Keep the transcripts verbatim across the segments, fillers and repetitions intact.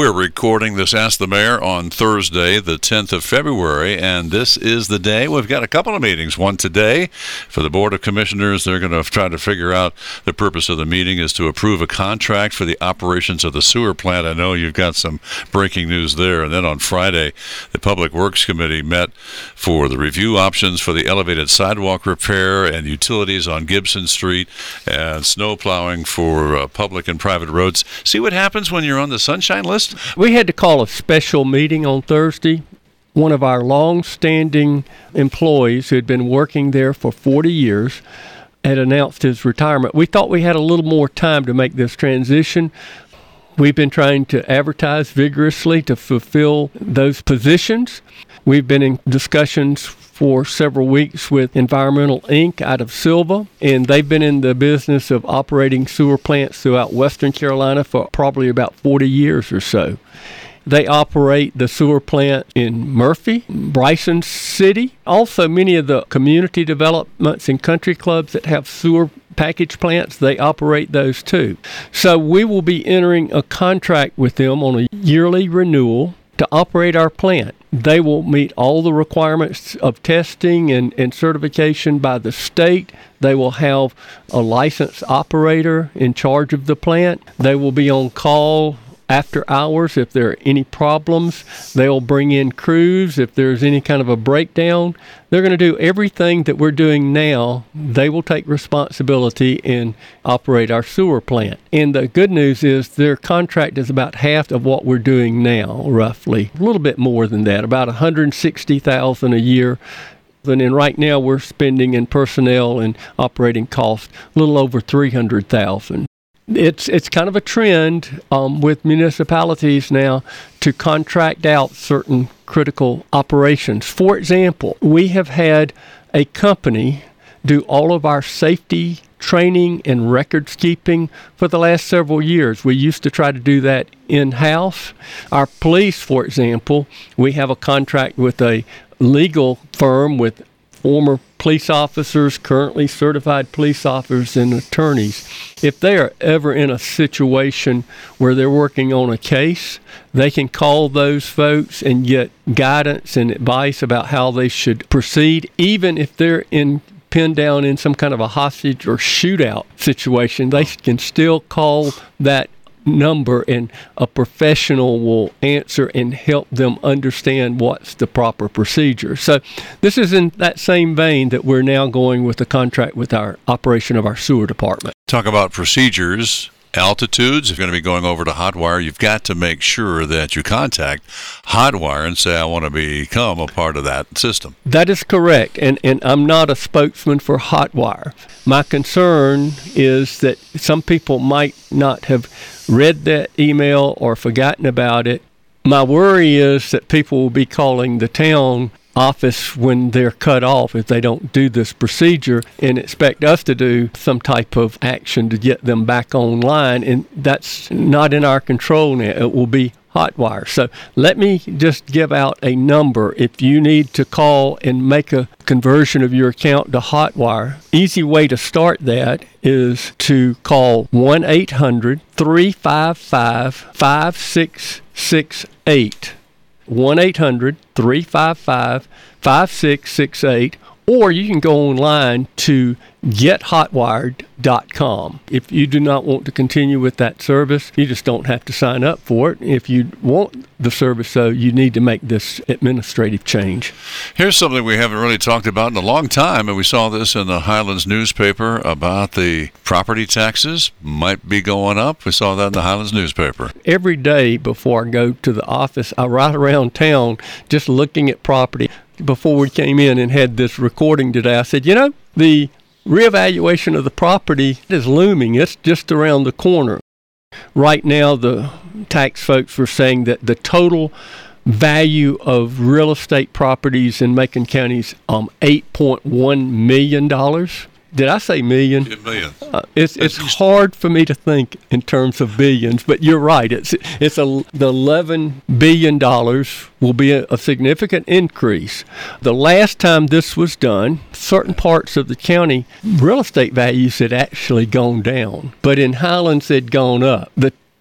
We're recording this Ask the Mayor on Thursday, the tenth of February, and this is the day. We've got a couple of meetings. One today for the Board of Commissioners. They're going to try to figure out the purpose of the meeting is to approve a contract for the operations of the sewer plant. I know you've got some breaking news there. And then on Friday, the Public Works Committee met for the review options for the elevated sidewalk repair and utilities on Gibson Street and snow plowing for uh, public and private roads. See what happens when you're on the sunshine list? We had to call a special meeting on Thursday. One of our long-standing employees who had been working there for forty years had announced his retirement. We thought we had a little more time to make this transition. We've been trying to advertise vigorously to fulfill those positions. We've been in discussions for several weeks with Environmental Incorporated out of Silva, and they've been in the business of operating sewer plants throughout Western Carolina for probably about forty years or so. They operate the sewer plant in Murphy, Bryson City. Also, many of the community developments and country clubs that have sewer package plants, they operate those too. So we will be entering a contract with them on a yearly renewal to operate our plant. They will meet all the requirements of testing and, and certification by the state. They will have a licensed operator in charge of the plant. They will be on call after hours if there are any problems. They'll bring in crews if there's any kind of a breakdown. They're going to do everything that we're doing now. They will take responsibility and operate our sewer plant. And the good news is their contract is about half of what we're doing now, roughly. A little bit more than that, about one hundred sixty thousand dollars a year. And then right now we're spending in personnel and operating costs a little over three hundred thousand dollars. It's it's kind of a trend um, with municipalities now to contract out certain critical operations. For example, we have had a company do all of our safety training and records keeping for the last several years. We used to try to do that in-house. Our police, for example, we have a contract with a legal firm with former police officers, currently certified police officers, and attorneys. If they are ever in a situation where they're working on a case, they can call those folks and get guidance and advice about how they should proceed, even if they're in pinned down in some kind of a hostage or shootout situation. They can still call that number and a professional will answer and help them understand what's the proper procedure. So this is in that same vein that we're now going with the contract with our operation of our sewer department. Talk about procedures. Altitudes, if you're going to be going over to Hotwire, you've got to make sure that you contact Hotwire and say, I want to become a part of that system. That is correct, and, and I'm not a spokesman for Hotwire. My concern is that some people might not have read that email or forgotten about it. My worry is that people will be calling the town office when they're cut off if they don't do this procedure and expect us to do some type of action to get them back online, and that's not in our control now. It will be Hotwire. So let me just give out a number. If you need to call and make a conversion of your account to Hotwire, easy way to start that is to call one eight hundred three five five five six six eight. one eight hundred three five five five six six eight, or you can go online to get hotwired dot com. If you do not want to continue with that service, you just don't have to sign up for it. If you want the service, though, you need to make this administrative change. Here's something we haven't really talked about in a long time, and we saw this in the Highlands newspaper about the property taxes might be going up. We saw that in the Highlands newspaper. Every day before I go to the office, I ride around town just looking at property. Before we came in and had this recording today, I said, you know, the reevaluation of the property is looming. It's just around the corner. Right now, the tax folks were saying that the total value of real estate properties in Macon County is um, eight point one million dollars. Did I say million? Yeah, million. Uh, it's it's hard for me to think in terms of billions, but you're right. It's it's a the eleven billion dollars will be a, a significant increase. The last time this was done, certain parts of the county real estate values had actually gone down, but in Highlands they'd gone up. The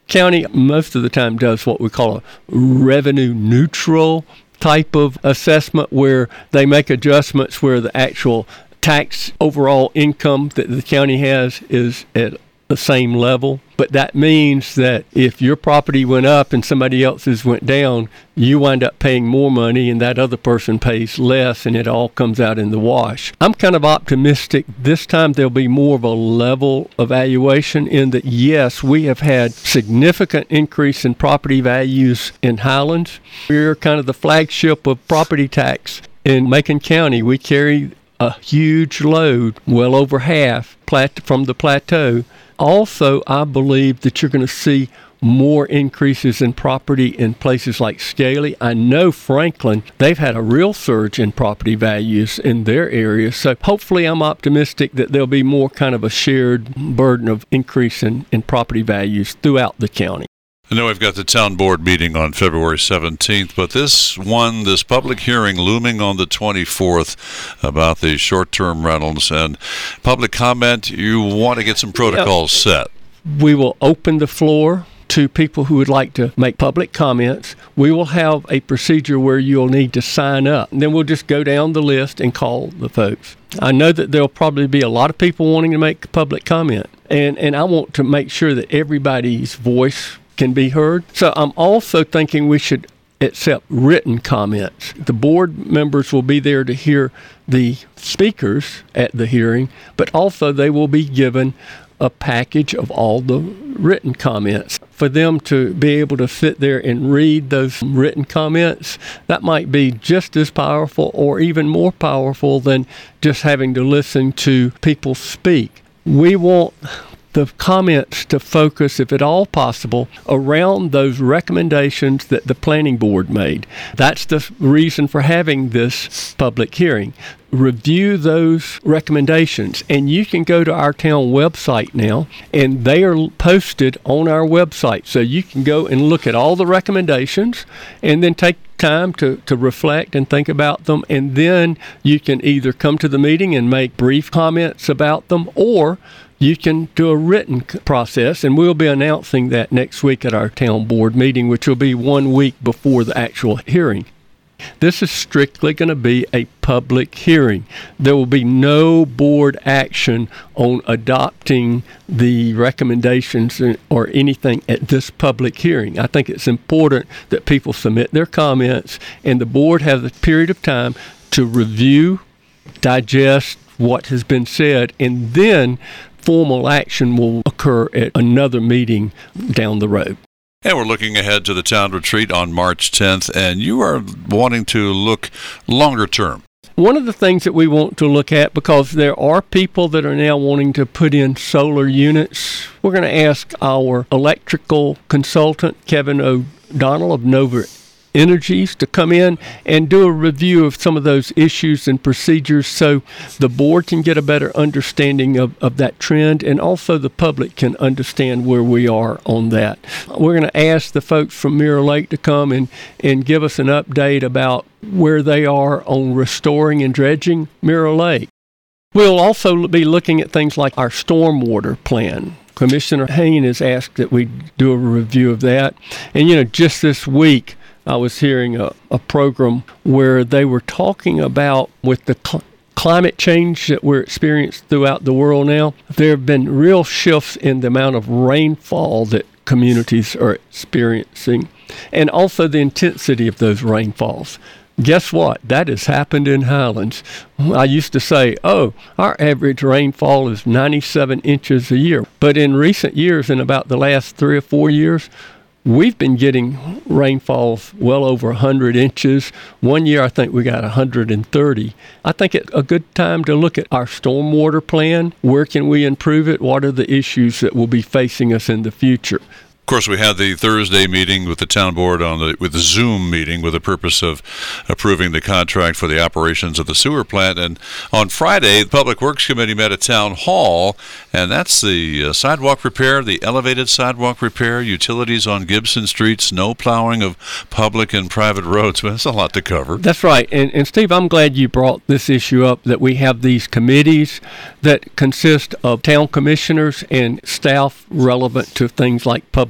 county most of the time does what we call a revenue neutral type of assessment, where they make adjustments where the actual tax overall income that the county has is at the same level. But that means that if your property went up and somebody else's went down, you wind up paying more money and that other person pays less, and it all comes out in the wash. I'm kind of optimistic this time there'll be more of a level evaluation, in that, yes, we have had significant increase in property values in Highlands. We're kind of the flagship of property tax in Macon County. We carry a huge load, well over half plat- from the plateau. Also, I believe that you're going to see more increases in property in places like Scaly. I know Franklin, they've had a real surge in property values in their area. So hopefully I'm optimistic that there'll be more kind of a shared burden of increase in, in property values throughout the county. I know we've got the town board meeting on February seventeenth, but this one, this public hearing looming on the twenty-fourth about the short-term rentals and public comment, you want to get some protocols set. We will open the floor to people who would like to make public comments. We will have a procedure where you'll need to sign up, and then we'll just go down the list and call the folks. I know that there'll probably be a lot of people wanting to make public comment, and, and I want to make sure that everybody's voice can be heard. So I'm also thinking we should accept written comments. The board members will be there to hear the speakers at the hearing, but also they will be given a package of all the written comments. For them to be able to sit there and read those written comments, that might be just as powerful or even more powerful than just having to listen to people speak. We want the comments to focus, if at all possible, around those recommendations that the planning board made. That's the reason for having this public hearing. Review those recommendations, and you can go to our town website now, and they are posted on our website. So you can go and look at all the recommendations and then take time to, to reflect and think about them, and then you can either come to the meeting and make brief comments about them, or you can do a written process, and we'll be announcing that next week at our town board meeting, which will be one week before the actual hearing. This is strictly going to be a public hearing. There will be no board action on adopting the recommendations or anything at this public hearing. I think it's important that people submit their comments, and the board has a period of time to review, digest what has been said, and then formal action will occur at another meeting down the road. And we're looking ahead to the town retreat on March tenth, and you are wanting to look longer term. One of the things that we want to look at, because there are people that are now wanting to put in solar units, we're going to ask our electrical consultant, Kevin O'Donnell of Nova Energies, to come in and do a review of some of those issues and procedures so the board can get a better understanding of, of that trend, and also the public can understand where we are on that. We're going to ask the folks from Mirror Lake to come and, and give us an update about where they are on restoring and dredging Mirror Lake. We'll also be looking at things like our stormwater plan. Commissioner Hayne has asked that we do a review of that. And, you know, just this week, I was hearing a, a program where they were talking about, with the cl- climate change that we're experiencing throughout the world now, there have been real shifts in the amount of rainfall that communities are experiencing, and also the intensity of those rainfalls. Guess what? That has happened in Highlands. I used to say, oh, our average rainfall is ninety-seven inches a year. But in recent years, in about the last three or four years, we've been getting rainfalls well over one hundred inches. One year, I think we got one hundred thirty. I think it's a good time to look at our stormwater plan. Where can we improve it? What are the issues that will be facing us in the future? Of course, we had the Thursday meeting with the town board on the with the Zoom meeting with the purpose of approving the contract for the operations of the sewer plant. And on Friday, the Public Works Committee met at Town Hall, and that's the uh, sidewalk repair, the elevated sidewalk repair, utilities on Gibson Street, snow plowing of public and private roads. Well, that's a lot to cover. That's right. And, and Steve, I'm glad you brought this issue up, that we have these committees that consist of town commissioners and staff relevant to things like public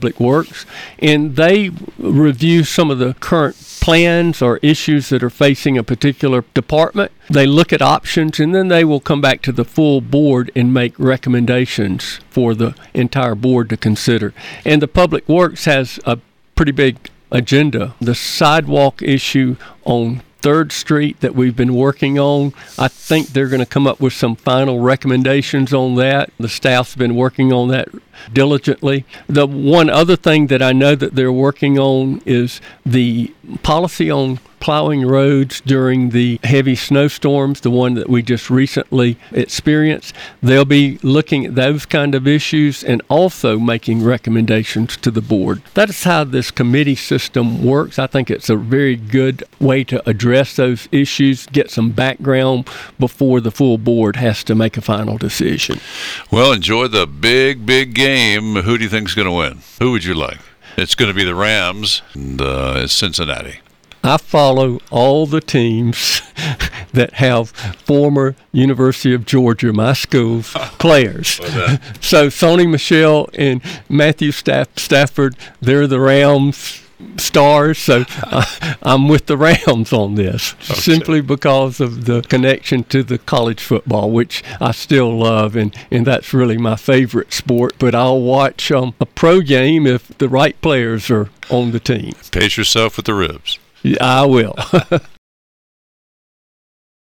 Public Works, and they review some of the current plans or issues that are facing a particular department. They look at options, and then they will come back to the full board and make recommendations for the entire board to consider. And the Public Works has a pretty big agenda. The sidewalk issue on Third Street that we've been working on, I think they're going to come up with some final recommendations on that. The staff's been working on that diligently. The one other thing that I know that they're working on is the policy on plowing roads during the heavy snowstorms, the one that we just recently experienced. They'll be looking at those kind of issues and also making recommendations to the board. That is how this committee system works. I think it's a very good way to address those issues, get some background before the full board has to make a final decision. Well, enjoy the big, big game. Who do you think is going to win? Who would you like? It's going to be the Rams, and uh, it's Cincinnati. I follow all the teams that have former University of Georgia, my school's players. So Sony Michel and Matthew Staff- Stafford, they're the Rams stars, so I, I'm with the Rams on this, okay. Simply because of the connection to the college football, which I still love, and, and that's really my favorite sport. But I'll watch um, a pro game if the right players are on the team. Pace yourself with the ribs. Yeah, I will.